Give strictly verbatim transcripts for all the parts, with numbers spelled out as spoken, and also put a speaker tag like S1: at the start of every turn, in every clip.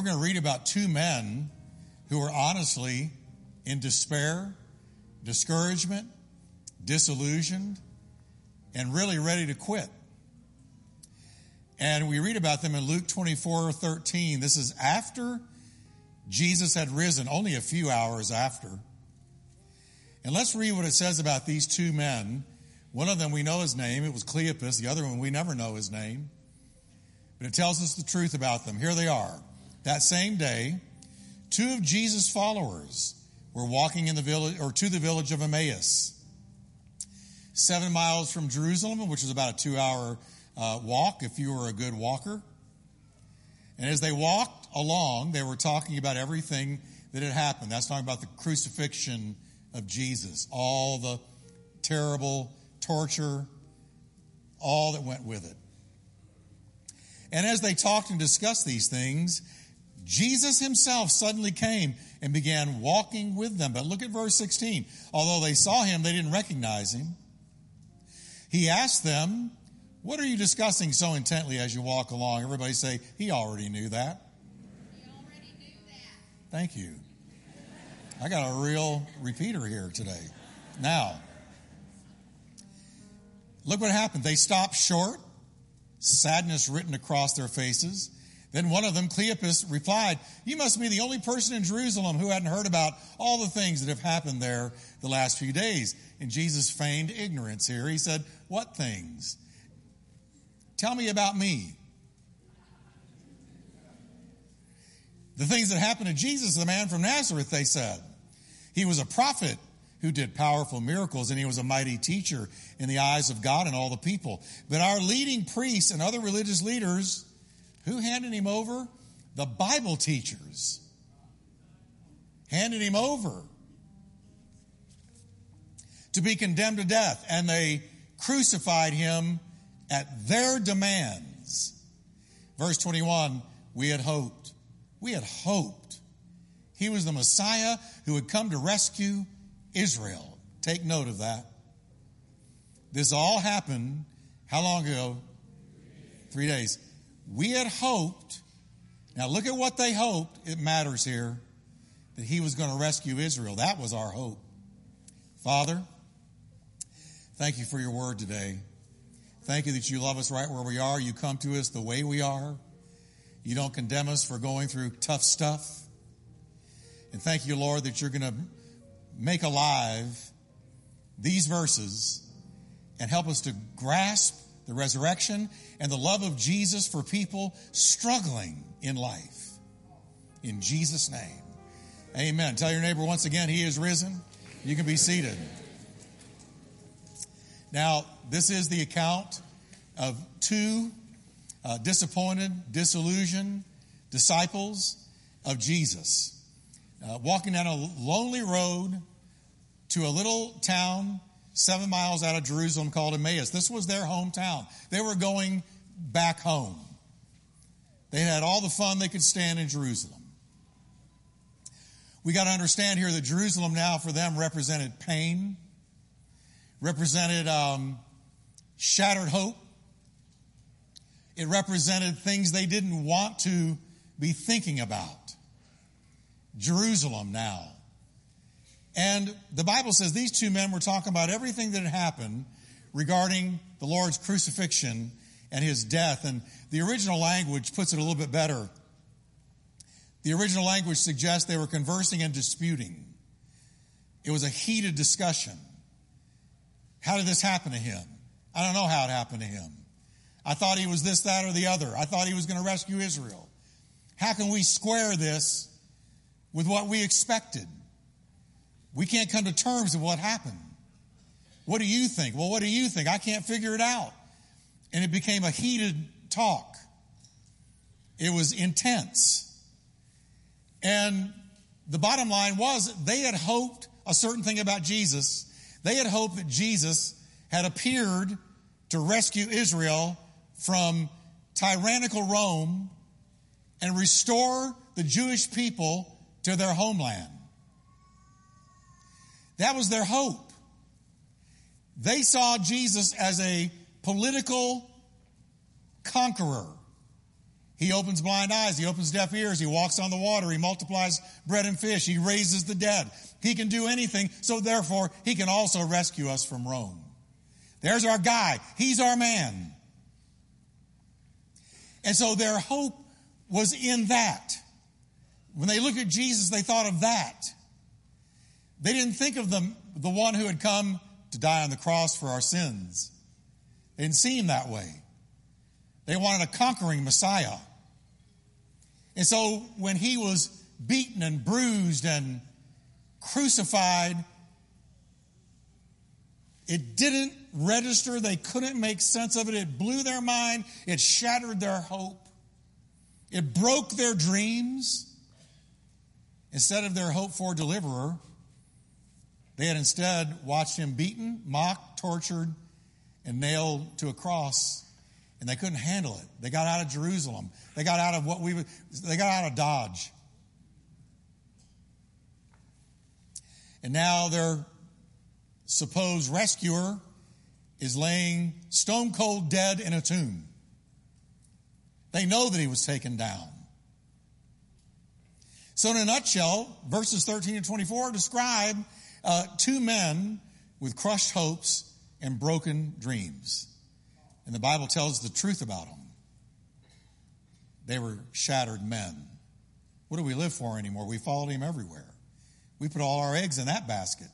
S1: going to read about two men who were honestly in despair, discouragement, disillusioned, and really ready to quit. And we read about them in Luke twenty-four thirteen. This is after Jesus had risen, only a few hours after. And let's read what it says about these two men. One of them, we know his name. It was Cleopas. The other one, we never know his name. But it tells us the truth about them. Here they are. That same day, two of Jesus' followers were walking in the village, or to the village of Emmaus, seven miles from Jerusalem, which is about a two-hour uh, walk if you were a good walker. And as they walked along, they were talking about everything that had happened. That's talking about the crucifixion of Jesus, all the terrible torture, all that went with it. And as they talked and discussed these things, Jesus himself suddenly came and began walking with them. But look at verse sixteen. Although they saw him, they didn't recognize him. He asked them, "What are you discussing so intently as you walk along?" Everybody say, "He already knew that."
S2: He already knew that.
S1: Thank you. I got a real repeater here today. Now, look what happened. They stopped short, sadness written across their faces. Then one of them, Cleopas, replied, "You must be the only person in Jerusalem who hadn't heard about all the things that have happened there the last few days." And Jesus feigned ignorance here. He said, "What things? Tell me about me." The things that happened to Jesus, the man from Nazareth, they said. He was a prophet who did powerful miracles, and he was a mighty teacher in the eyes of God and all the people. But our leading priests and other religious leaders, who handed him over? The Bible teachers handed him over to be condemned to death, and they crucified him at their demands. Verse twenty-one, we had hoped. We had hoped he was the Messiah who would come to rescue Israel. Take note of that. This all happened, how long ago? Three days. We had hoped, now look at what they hoped, it matters here, that he was going to rescue Israel. That was our hope. Father, thank you for your word today. Thank you that you love us right where we are. You come to us the way we are. You don't condemn us for going through tough stuff. And thank you, Lord, that you're going to make alive these verses and help us to grasp the resurrection and the love of Jesus for people struggling in life. In Jesus' name, amen. Tell your neighbor once again, he is risen. You can be seated. Now, this is the account of two uh, disappointed, disillusioned disciples of Jesus. Uh, walking down a lonely road to a little town seven miles out of Jerusalem called Emmaus. This was their hometown. They were going back home. They had all the fun they could stand in Jerusalem. We got to understand here that Jerusalem now for them represented pain, represented um, shattered hope. It represented things they didn't want to be thinking about. Jerusalem now. And the Bible says these two men were talking about everything that had happened regarding the Lord's crucifixion and his death. And the original language puts it a little bit better. The original language suggests they were conversing and disputing. It was a heated discussion. How did this happen to him? I don't know how it happened to him. I thought he was this, that, or the other. I thought he was going to rescue Israel. How can we square this with what we expected? We can't come to terms with what happened. What do you think? Well, what do you think? I can't figure it out. And it became a heated talk. It was intense. And the bottom line was they had hoped a certain thing about Jesus. They had hoped that Jesus had appeared to rescue Israel from tyrannical Rome and restore the Jewish people to their homeland. That was their hope. They saw Jesus as a political conqueror. He opens blind eyes. He opens deaf ears. He walks on the water. He multiplies bread and fish. He raises the dead. He can do anything. So therefore, he can also rescue us from Rome. There's our guy. He's our man. And so their hope was in that. When they looked at Jesus, they thought of that. They didn't think of the, the one who had come to die on the cross for our sins. They didn't see him that way. They wanted a conquering Messiah. And so when he was beaten and bruised and crucified, it didn't register. They couldn't make sense of it. It blew their mind. It shattered their hope. It broke their dreams. Instead of their hope for deliverer, they had instead watched him beaten, mocked, tortured, and nailed to a cross. And they couldn't handle it. They got out of Jerusalem. They got out of what we would, they got out of Dodge. And now their supposed rescuer is laying stone cold dead in a tomb. They know that he was taken down. So in a nutshell, verses thirteen and twenty-four describe uh, two men with crushed hopes and broken dreams. And the Bible tells us the truth about them. They were shattered men. What do we live for anymore? We followed him everywhere. We put all our eggs in that basket.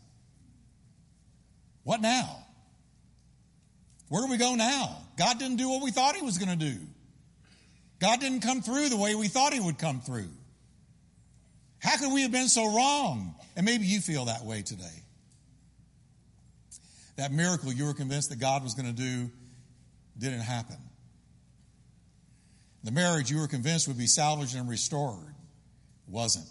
S1: What now? Where do we go now? God didn't do what we thought he was going to do. God didn't come through the way we thought he would come through. How could we have been so wrong? And maybe you feel that way today. That miracle you were convinced that God was going to do didn't happen. The marriage you were convinced would be salvaged and restored wasn't.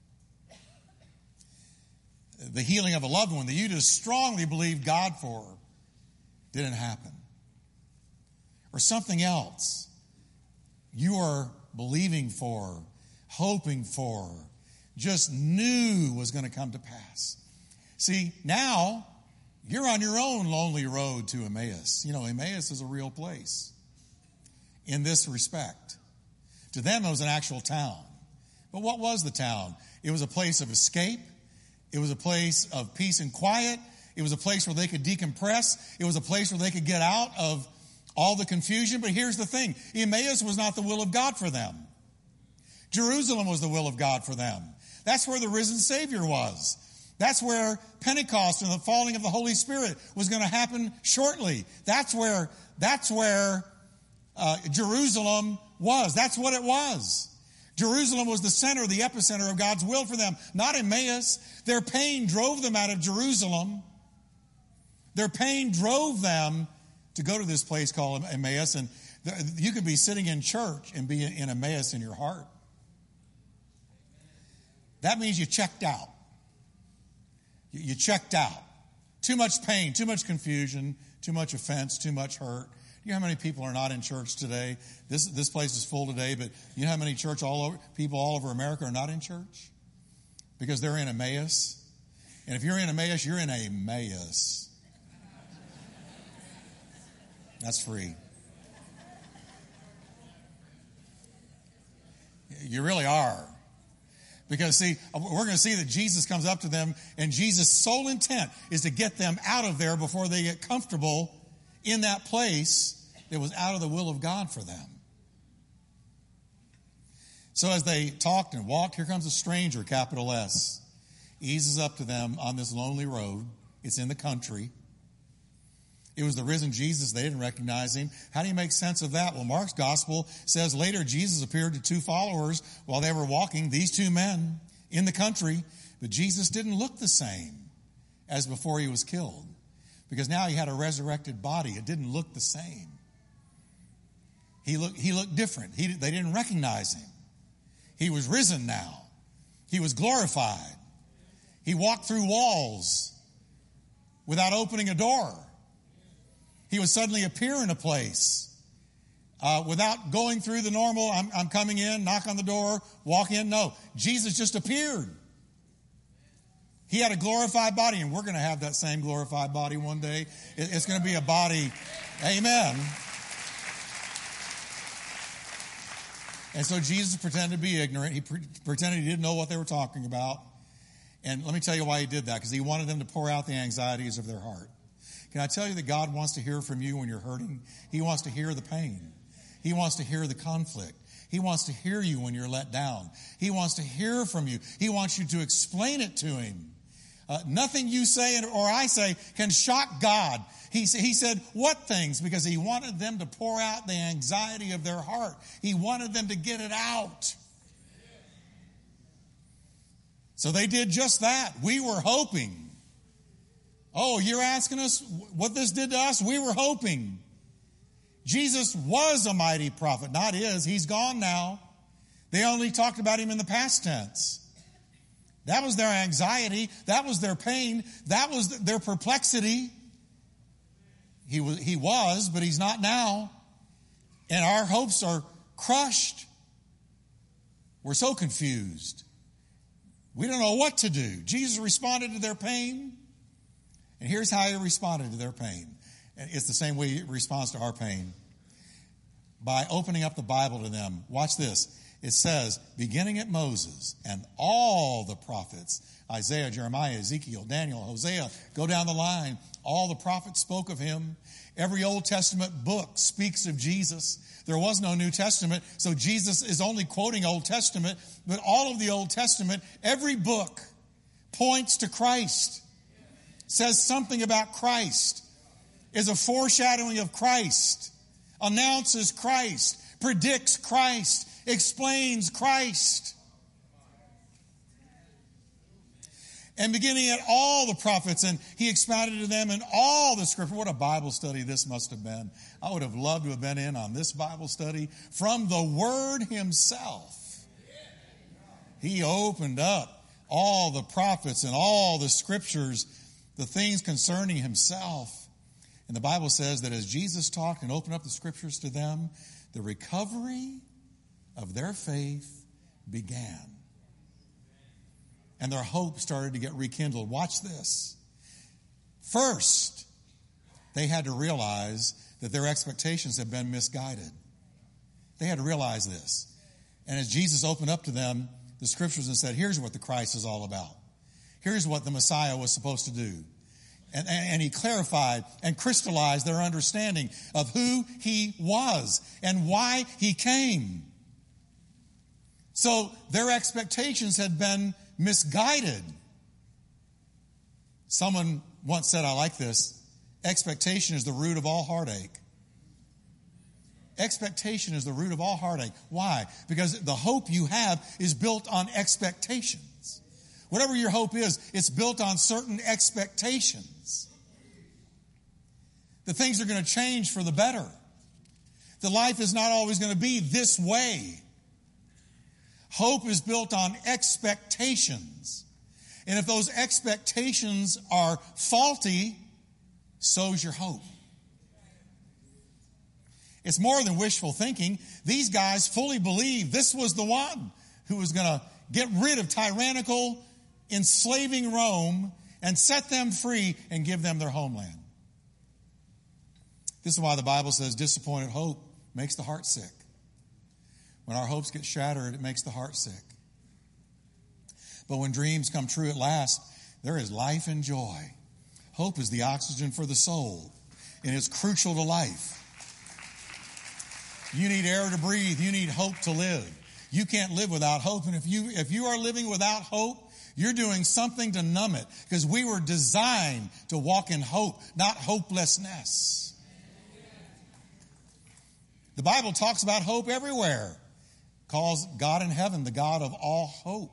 S1: The healing of a loved one that you just strongly believed God for didn't happen. Or something else you are believing for, hoping for, just knew was going to come to pass. See, now you're on your own lonely road to Emmaus. You know, Emmaus is a real place in this respect. To them, it was an actual town. But what was the town? It was a place of escape. It was a place of peace and quiet. It was a place where they could decompress. It was a place where they could get out of all the confusion. But here's the thing. Emmaus was not the will of God for them. Jerusalem was the will of God for them. That's where the risen Savior was. That's where Pentecost and the falling of the Holy Spirit was going to happen shortly. That's where, that's where uh, Jerusalem was. That's what it was. Jerusalem was the center, the epicenter of God's will for them, not Emmaus. Their pain drove them out of Jerusalem. Their pain drove them to go to this place called Emmaus. And you could be sitting in church and be in Emmaus in your heart. That means you checked out. You checked out. Too much pain, too much confusion, too much offense, too much hurt. You know how many people are not in church today? This this place is full today, but you know how many church all over people all over America are not in church? Because they're in Emmaus. And if you're in Emmaus, you're in a Emmaus. That's free. You really are. Because, see, we're going to see that Jesus comes up to them, and Jesus' sole intent is to get them out of there before they get comfortable in that place that was out of the will of God for them. So as they talked and walked, here comes a stranger, capital S, eases up to them on this lonely road. It's in the country. It was the risen Jesus. They didn't recognize him. How do you make sense of that? Well, Mark's gospel says later Jesus appeared to two followers while they were walking, these two men in the country. But Jesus didn't look the same as before he was killed, because now he had a resurrected body. It didn't look the same. He looked, he looked different. He, they didn't recognize him. He was risen now. He was glorified. He walked through walls without opening a door. He would suddenly appear in a place uh, without going through the normal, I'm, I'm coming in, knock on the door, walk in. No, Jesus just appeared. He had a glorified body, and we're going to have that same glorified body one day. It, it's going to be a body, amen. And so Jesus pretended to be ignorant. He pre- pretended he didn't know what they were talking about. And let me tell you why he did that, because he wanted them to pour out the anxieties of their heart. Can I tell you that God wants to hear from you when you're hurting? He wants to hear the pain. He wants to hear the conflict. He wants to hear you when you're let down. He wants to hear from you. He wants you to explain it to him. Uh, nothing you say or I say can shock God. He, he said, what things? Because he wanted them to pour out the anxiety of their heart. He wanted them to get it out. So they did just that. We were hoping. Oh, you're asking us what this did to us? We were hoping. Jesus was a mighty prophet, not is. He's gone now. They only talked about him in the past tense. That was their anxiety. That was their pain. That was their perplexity. He was, he was, but he's not now. And our hopes are crushed. We're so confused. We don't know what to do. Jesus responded to their pain. And here's how he responded to their pain. And it's the same way he responds to our pain. By opening up the Bible to them. Watch this. It says, beginning at Moses and all the prophets, Isaiah, Jeremiah, Ezekiel, Daniel, Hosea, go down the line. All the prophets spoke of him. Every Old Testament book speaks of Jesus. There was no New Testament, so Jesus is only quoting Old Testament. But all of the Old Testament, every book points to Christ, says something about Christ, is a foreshadowing of Christ, announces Christ, predicts Christ, explains Christ. And beginning at all the prophets, and he expounded to them in all the scripture. What a Bible study this must have been. I would have loved to have been in on this Bible study from the Word himself. He opened up all the prophets and all the scriptures, the things concerning himself. And the Bible says that as Jesus talked and opened up the scriptures to them, the recovery of their faith began. And their hope started to get rekindled. Watch this. First, they had to realize that their expectations had been misguided. They had to realize this. And as Jesus opened up to them the scriptures and said, here's what the Christ is all about. Here's what the Messiah was supposed to do. And, and, and he clarified and crystallized their understanding of who he was and why he came. So their expectations had been misguided. Someone once said, I like this, expectation is the root of all heartache. Expectation is the root of all heartache. Why? Because the hope you have is built on expectations. Whatever your hope is, it's built on certain expectations. That things are going to change for the better. That life is not always going to be this way. Hope is built on expectations. And if those expectations are faulty, so's your hope. It's more than wishful thinking. These guys fully believed this was the one who was going to get rid of tyrannical, enslaving Rome and set them free and give them their homeland. This is why the Bible says disappointed hope makes the heart sick. When our hopes get shattered, it makes the heart sick. But when dreams come true at last, there is life and joy. Hope is the oxygen for the soul, and it's crucial to life. You need air to breathe. You need hope to live. You can't live without hope. And if you, if you are living without hope, you're doing something to numb it, because we were designed to walk in hope, not hopelessness. The Bible talks about hope everywhere. Calls God in heaven the God of all hope.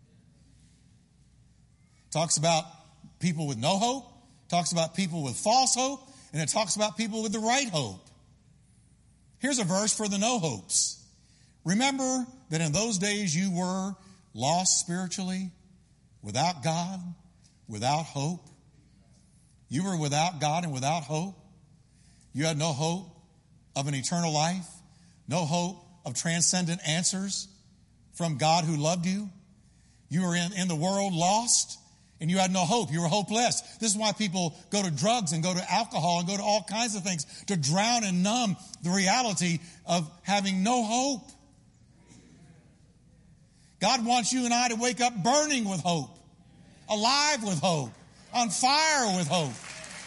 S1: Talks about people with no hope, talks about people with false hope, and it talks about people with the right hope. Here's a verse for the no hopes. Remember that in those days you were lost spiritually, without God, without hope. You were without God and without hope. You had no hope of an eternal life, no hope of transcendent answers from God who loved you. You were in, in the world lost, and you had no hope. You were hopeless. This is why people go to drugs and go to alcohol and go to all kinds of things to drown and numb the reality of having no hope. God wants you and I to wake up burning with hope, alive with hope, on fire with hope.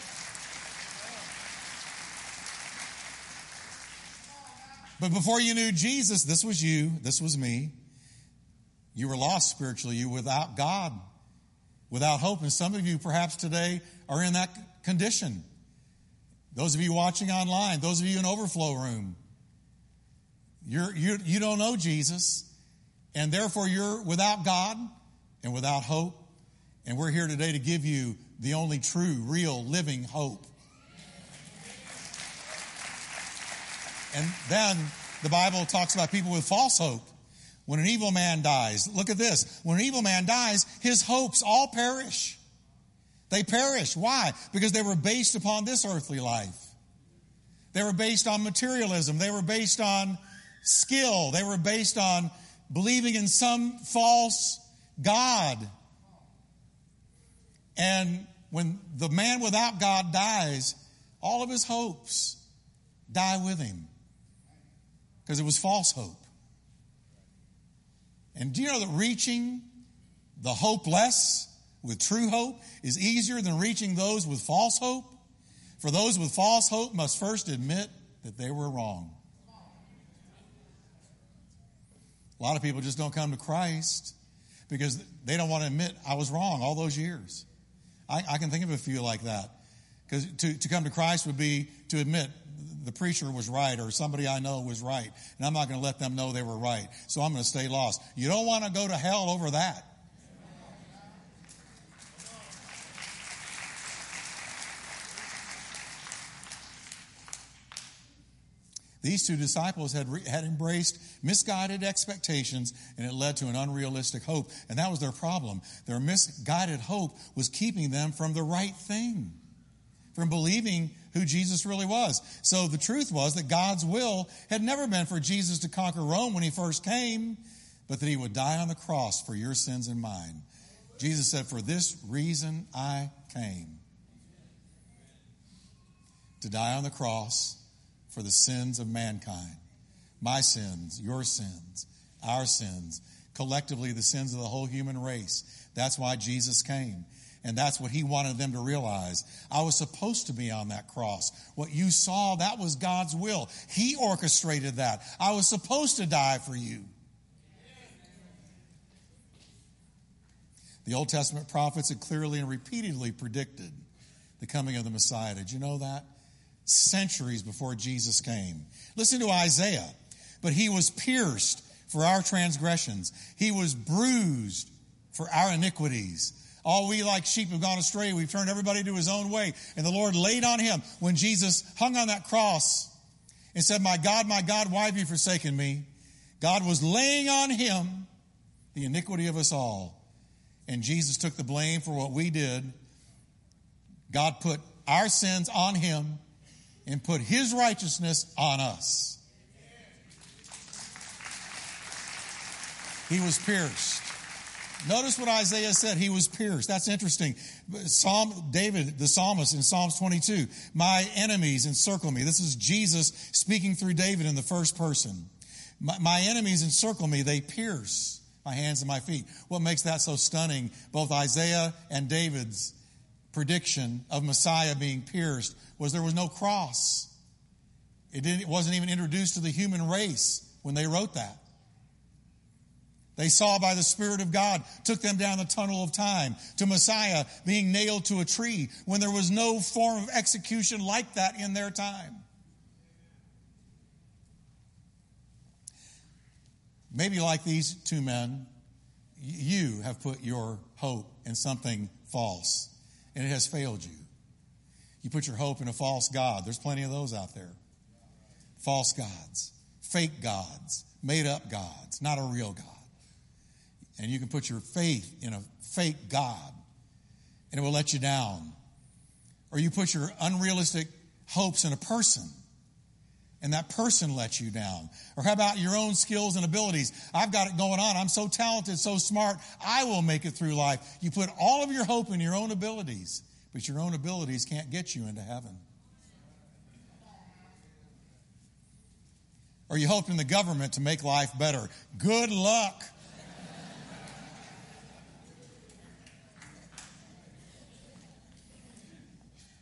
S1: But before you knew Jesus, this was you, this was me. You were lost spiritually. You were without God, without hope. And some of you perhaps today are in that condition. Those of you watching online, those of you in Overflow Room, you're, you're, you don't know Jesus, and therefore you're without God and without hope. And we're here today to give you the only true, real, living hope. And then the Bible talks about people with false hope. When an evil man dies, look at this. When an evil man dies, his hopes all perish. They perish. Why? Because they were based upon this earthly life. They were based on materialism. They were based on skill. They were based on believing in some false God. And when the man without God dies, all of his hopes die with him. Because it was false hope. And do you know that reaching the hopeless with true hope is easier than reaching those with false hope? For those with false hope must first admit that they were wrong. A lot of people just don't come to Christ because they don't want to admit, I was wrong all those years. I, I can think of a few like that. Because to, to come to Christ would be to admit the preacher was right or somebody I know was right. And I'm not going to let them know they were right. So I'm going to stay lost. You don't want to go to hell over that. These two disciples had, re, had embraced misguided expectations, and it led to an unrealistic hope. And that was their problem. Their misguided hope was keeping them from the right thing, from believing who Jesus really was. So the truth was that God's will had never been for Jesus to conquer Rome when he first came, but that he would die on the cross for your sins and mine. Jesus said, for this reason I came. To die on the cross for the sins of mankind. My sins, your sins, our sins, collectively the sins of the whole human race. That's why Jesus came. And that's what he wanted them to realize. I was supposed to be on that cross. What you saw, that was God's will. He orchestrated that. I was supposed to die for you. The Old Testament prophets had clearly and repeatedly predicted the coming of the Messiah. Did you know that? Centuries before Jesus came. Listen to Isaiah. But he was pierced for our transgressions. He was bruised for our iniquities. All we like sheep have gone astray. We've turned everybody to his own way. And the Lord laid on him when Jesus hung on that cross and said, my God, my God, why have you forsaken me? God was laying on him the iniquity of us all. And Jesus took the blame for what we did. God put our sins on him and put his righteousness on us. He was pierced. Notice what Isaiah said. He was pierced. That's interesting. Psalm David, the psalmist in Psalms twenty-two, my enemies encircle me. This is Jesus speaking through David in the first person. My, my enemies encircle me. They pierce my hands and my feet. What makes that so stunning? Both Isaiah and David's prediction of Messiah being pierced was there was no cross. It, didn't, it wasn't even introduced to the human race when they wrote that. They saw by the Spirit of God, took them down the tunnel of time to Messiah being nailed to a tree when there was no form of execution like that in their time. Maybe like these two men, you have put your hope in something false, and it has failed you. You put your hope in a false god. There's plenty of those out there. False gods, fake gods, made up gods, not a real God. And you can put your faith in a fake God, and it will let you down. Or you put your unrealistic hopes in a person, and that person lets you down. Or how about your own skills and abilities? I've got it going on. I'm so talented, so smart. I will make it through life. You put all of your hope in your own abilities, but your own abilities can't get you into heaven. Or you hope in the government to make life better. Good luck.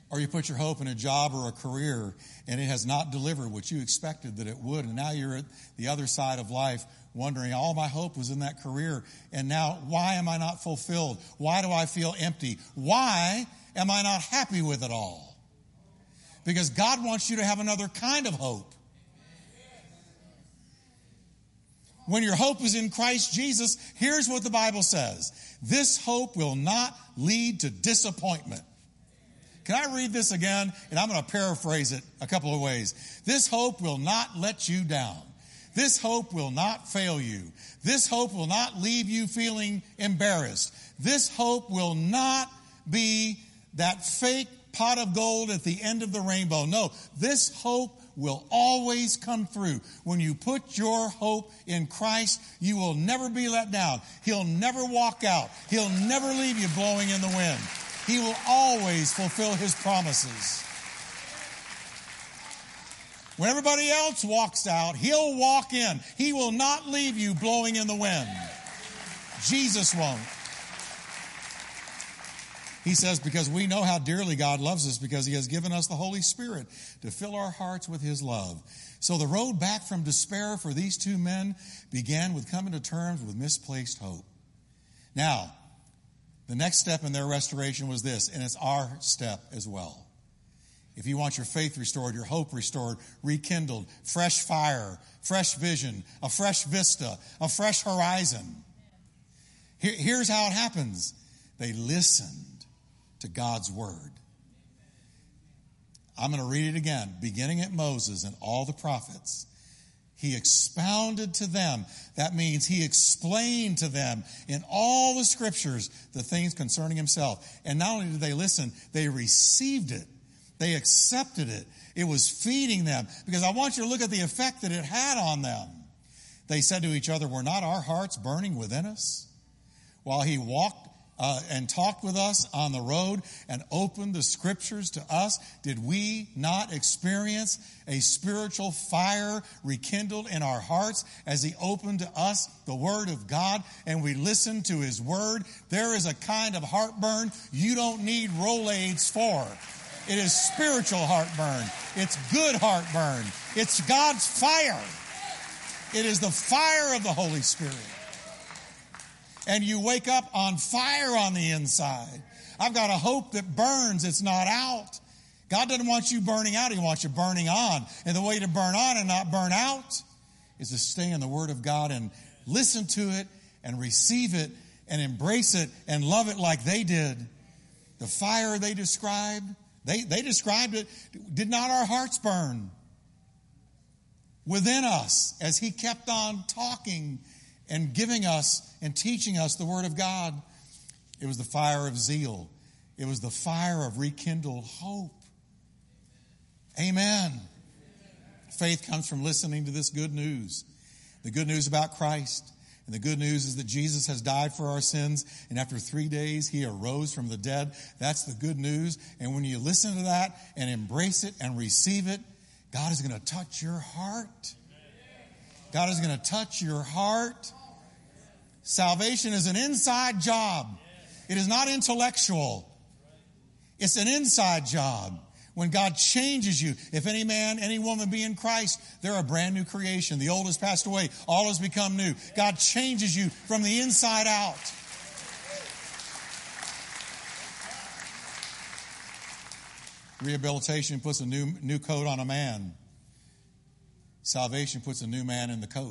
S1: Or you put your hope in a job or a career and it has not delivered what you expected that it would. And now you're at the other side of life wondering, all my hope was in that career. And now why am I not fulfilled? Why do I feel empty? Why am I not happy with it all? Because God wants you to have another kind of hope. When your hope is in Christ Jesus, here's what the Bible says. This hope will not lead to disappointment. Can I read this again? And I'm going to paraphrase it a couple of ways. This hope will not let you down. This hope will not fail you. This hope will not leave you feeling embarrassed. This hope will not be that fake pot of gold at the end of the rainbow. No, this hope will always come through. When you put your hope in Christ, you will never be let down. He'll never walk out. He'll never leave you blowing in the wind. He will always fulfill his promises. When everybody else walks out, he'll walk in. He will not leave you blowing in the wind. Jesus won't. He says, because we know how dearly God loves us, because he has given us the Holy Spirit to fill our hearts with his love. So the road back from despair for these two men began with coming to terms with misplaced hope. Now, the next step in their restoration was this, and it's our step as well. If you want your faith restored, your hope restored, rekindled, fresh fire, fresh vision, a fresh vista, a fresh horizon. Here, here's how it happens. They listened to God's word. I'm going to read it again, beginning at Moses and all the prophets. He expounded to them. That means he explained to them in all the scriptures the things concerning himself. And not only did they listen, they received it. They accepted it. It was feeding them. Because I want you to look at the effect that it had on them. They said to each other, were not our hearts burning within us while he walked Uh, and talked with us on the road and opened the scriptures to us? Did we not experience a spiritual fire rekindled in our hearts as he opened to us the word of God and we listened to his word? There is a kind of heartburn you don't need Rolaids for. It is spiritual heartburn. It's good heartburn. It's God's fire. It is the fire of the Holy Spirit. And you wake up on fire on the inside. I've got a hope that burns. It's not out. God doesn't want you burning out. He wants you burning on. And the way to burn on and not burn out is to stay in the Word of God and listen to it and receive it and embrace it and love it like they did. The fire they described, they, they described it. Did not our hearts burn within us as he kept on talking and giving us and teaching us the Word of God? It was the fire of zeal. It was the fire of rekindled hope. Amen. Faith comes from listening to this good news. The good news about Christ. And the good news is that Jesus has died for our sins. And after three days, he arose from the dead. That's the good news. And when you listen to that and embrace it and receive it, God is going to touch your heart. God is going to touch your heart. Salvation is an inside job. It is not intellectual. It's an inside job. When God changes you, if any man, any woman be in Christ, they're a brand new creation. The old has passed away. All has become new. God changes you from the inside out. Rehabilitation puts a new, new coat on a man. Salvation puts a new man in the coat.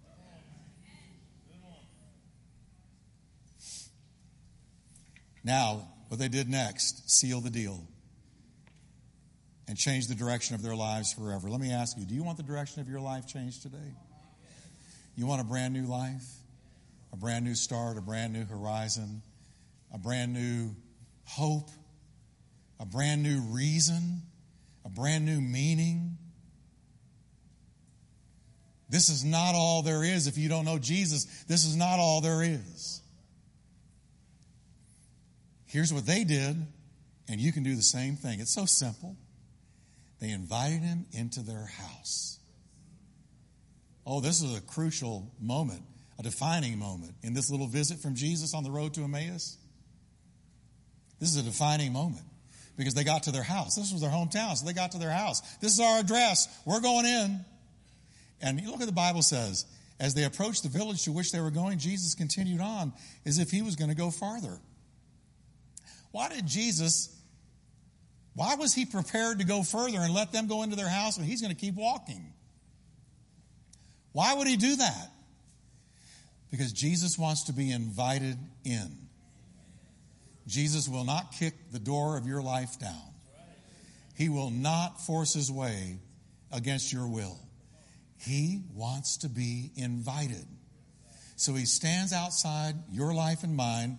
S1: Now, what they did next, seal the deal and change the direction of their lives forever. Let me ask you, do you want the direction of your life changed today? You want a brand new life? A brand new start, a brand new horizon, a brand new hope, a brand new reason, a brand new meaning? This is not all there is. If you don't know Jesus, this is not all there is. Here's what they did, and you can do the same thing. It's so simple. They invited him into their house. Oh, this is a crucial moment, a defining moment in this little visit from Jesus on the road to Emmaus. This is a defining moment because they got to their house. This was their hometown, so they got to their house. This is our address. We're going in. And you look at the Bible says, as they approached the village to which they were going, Jesus continued on as if he was going to go farther. Why did Jesus, why was he prepared to go further and let them go into their house when he's going to keep walking? Why would he do that? Because Jesus wants to be invited in. Jesus will not kick the door of your life down. He will not force his way against your will. He wants to be invited. So he stands outside your life and mine,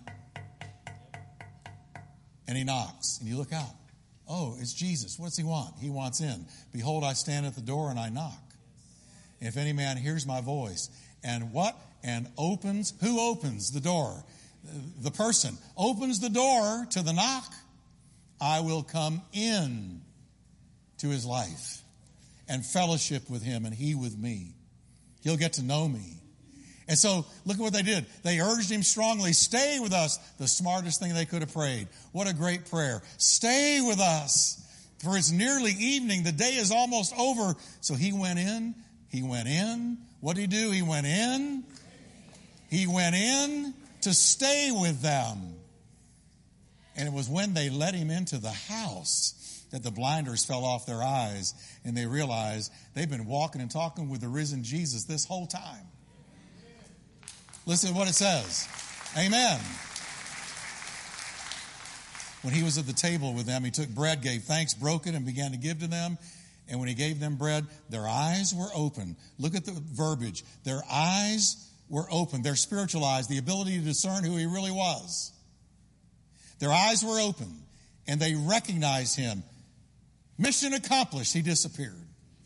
S1: and he knocks, and you look out. Oh, it's Jesus. What does he want? He wants in. Behold, I stand at the door and I knock. If any man hears my voice, and what? And opens, who opens the door? The person opens the door to the knock, I will come in to his life and fellowship with him and he with me. He'll get to know me. And so look at what they did. They urged him strongly, stay with us. The smartest thing they could have prayed. What a great prayer. Stay with us. For it's nearly evening. The day is almost over. So he went in. He went in. What did he do? He went in. He went in to stay with them. And it was when they let him into the house that the blinders fell off their eyes and they realized they've been walking and talking with the risen Jesus this whole time. Listen to what it says. Amen. When he was at the table with them, he took bread, gave thanks, broke it, and began to give to them. And when he gave them bread, their eyes were open. Look at the verbiage. Their eyes were open. Their spiritual eyes, the ability to discern who he really was. Their eyes were open, and they recognized him. Mission accomplished. He disappeared.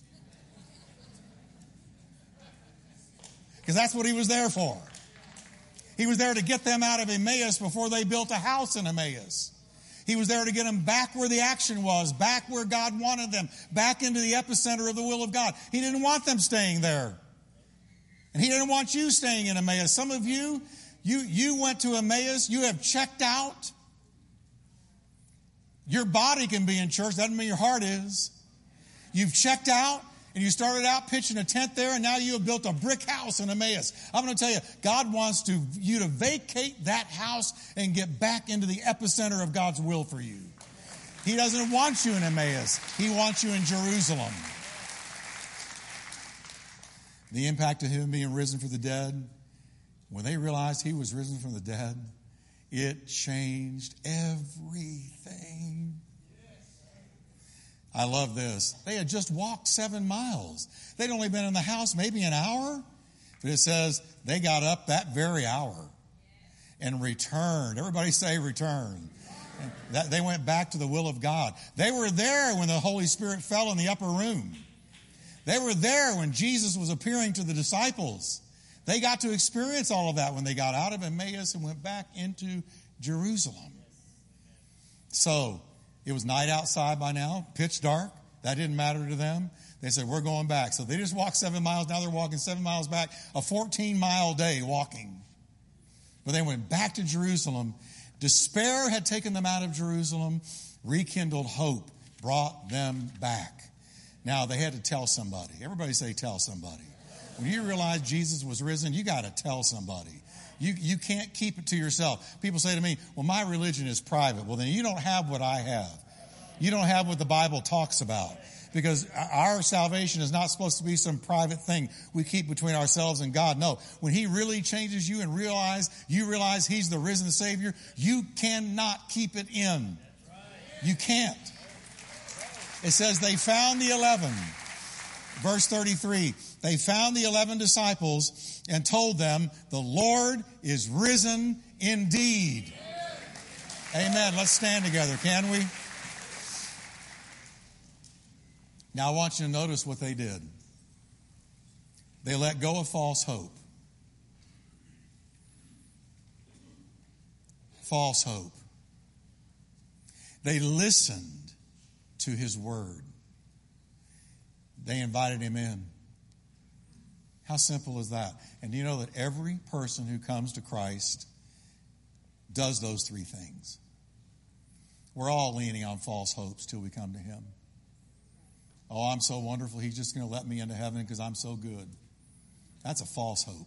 S1: Because that's what he was there for. He was there to get them out of Emmaus before they built a house in Emmaus. He was there to get them back where the action was, back where God wanted them, back into the epicenter of the will of God. He didn't want them staying there. And he didn't want you staying in Emmaus. Some of you, you, you went to Emmaus, you have checked out. Your body can be in church, doesn't mean your heart is. You've checked out, and you started out pitching a tent there, and now you have built a brick house in Emmaus. I'm going to tell you, God wants to, you to vacate that house and get back into the epicenter of God's will for you. He doesn't want you in Emmaus. He wants you in Jerusalem. The impact of him being risen from the dead, when they realized he was risen from the dead, it changed everything. I love this. They had just walked seven miles. They'd only been in the house maybe an hour. But it says they got up that very hour and returned. Everybody say returned. That, they went back to the will of God. They were there when the Holy Spirit fell in the upper room. They were there when Jesus was appearing to the disciples. They got to experience all of that when they got out of Emmaus and went back into Jerusalem. So, it was night outside by now, pitch dark. That didn't matter to them. They said, we're going back. So they just walked seven miles. Now they're walking seven miles back. A fourteen-mile day walking. But they went back to Jerusalem. Despair had taken them out of Jerusalem. Rekindled hope brought them back. Now they had to tell somebody. Everybody say tell somebody. When you realize Jesus was risen, you got to tell somebody. You, you can't keep it to yourself. People say to me, well, my religion is private. Well, then you don't have what I have. You don't have what the Bible talks about. Because our salvation is not supposed to be some private thing we keep between ourselves and God. No, when he really changes you and realize, you realize he's the risen Savior, you cannot keep it in. You can't. It says they found the eleven. Verse thirty-three, they found the eleven disciples and told them, the Lord is risen indeed. Amen. Let's stand together, can we? Now I want you to notice what they did. They let go of false hope. False hope. They listened to his word. They invited him in. How simple is that? And do you know that every person who comes to Christ does those three things? We're all leaning on false hopes till we come to him. Oh, I'm so wonderful. He's just going to let me into heaven because I'm so good. That's a false hope.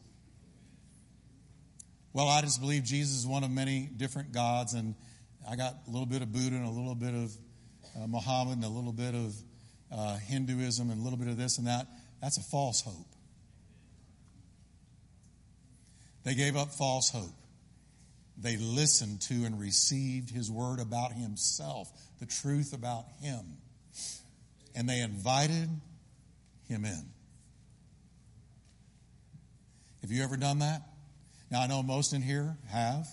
S1: Well, I just believe Jesus is one of many different gods, and I got a little bit of Buddha and a little bit of uh, Muhammad and a little bit of uh, Hinduism and a little bit of this and that. That's a false hope. They gave up false hope. They listened to and received his word about himself, the truth about him. And they invited him in. Have you ever done that? Now, I know most in here have.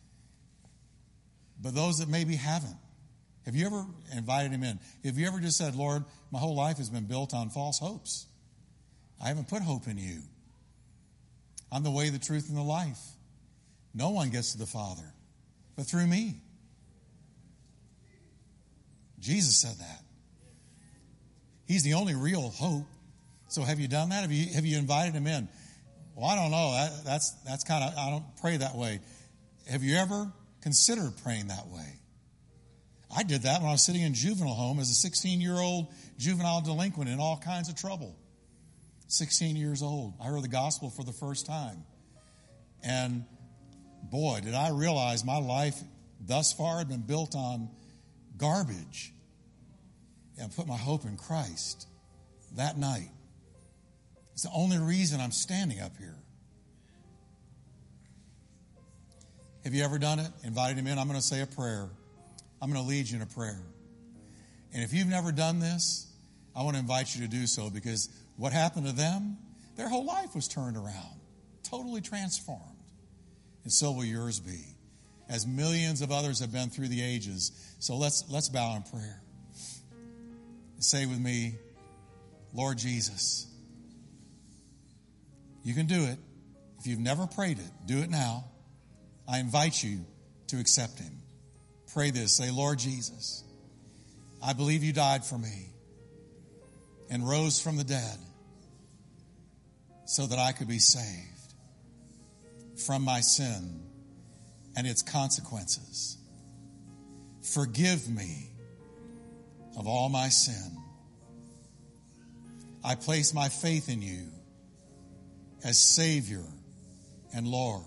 S1: But those that maybe haven't, have you ever invited him in? Have you ever just said, Lord, my whole life has been built on false hopes. I haven't put hope in you. I'm the way, the truth, and the life. No one gets to the Father but through me. Jesus said that. He's the only real hope. So have you done that? Have you, have you invited him in? Well, I don't know. That, that's that's kind of, I don't pray that way. Have you ever considered praying that way? I did that when I was sitting in juvenile home as a sixteen-year-old juvenile delinquent in all kinds of trouble. sixteen years old. I heard the gospel for the first time. And boy, did I realize my life thus far had been built on garbage. And put my hope in Christ that night. It's the only reason I'm standing up here. Have you ever done it? Invited him in? I'm going to say a prayer. I'm going to lead you in a prayer. And if you've never done this, I want to invite you to do so, because what happened to them, their whole life was turned around, totally transformed. And so will yours be, as millions of others have been through the ages. So let's let's bow in prayer. Say with me, Lord Jesus. You can do it. If you've never prayed it, do it now. I invite you to accept him. Pray this. Say, Lord Jesus, I believe you died for me and rose from the dead so that I could be saved from my sin and its consequences. Forgive me of all my sin. I place my faith in you as Savior and Lord.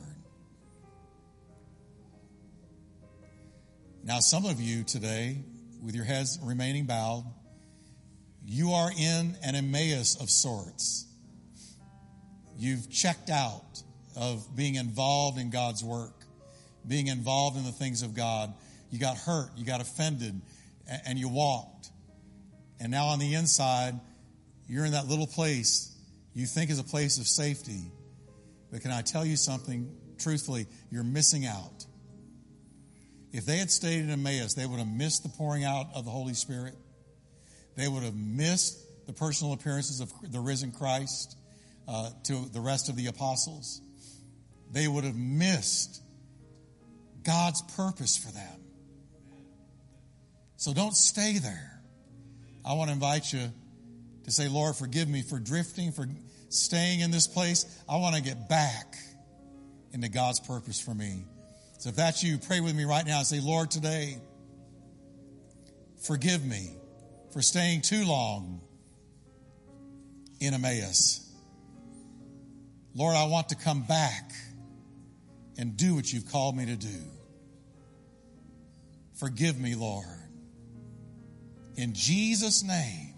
S1: Now, some of you today, with your heads remaining bowed, you are in an Emmaus of sorts. You've checked out of being involved in God's work, being involved in the things of God. You got hurt, you got offended, and you walked. And now on the inside, you're in that little place you think is a place of safety. But can I tell you something? Truthfully, you're missing out. If they had stayed in Emmaus, they would have missed the pouring out of the Holy Spirit. They would have missed the personal appearances of the risen Christ uh, to the rest of the apostles. They would have missed God's purpose for them. So don't stay there. I want to invite you to say, Lord, forgive me for drifting, for staying in this place. I want to get back into God's purpose for me. So if that's you, pray with me right now and say, Lord, today, forgive me for staying too long in Emmaus. Lord, I want to come back and do what you've called me to do. Forgive me, Lord. In Jesus' name.